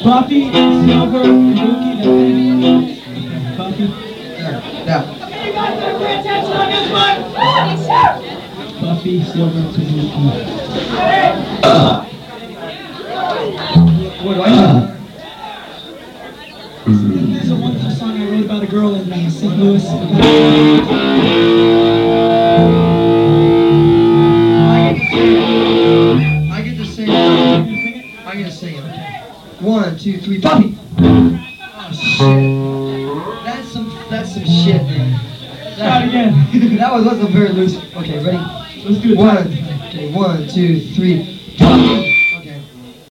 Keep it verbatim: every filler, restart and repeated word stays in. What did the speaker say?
Buffy, Silver, Kabuki, Buffy. Now. Buffy, Silver, Kabuki. What do I do? This is a wonderful song I wrote about a girl in uh, Saint Louis. I get to sing. I get to sing it. One, two, three, Buffy. Oh shit. That's some. That's some shit, man. Try it again. That was wasn't very loose. Okay, ready? Let's do it. One. Okay, one, two, three, Buffy.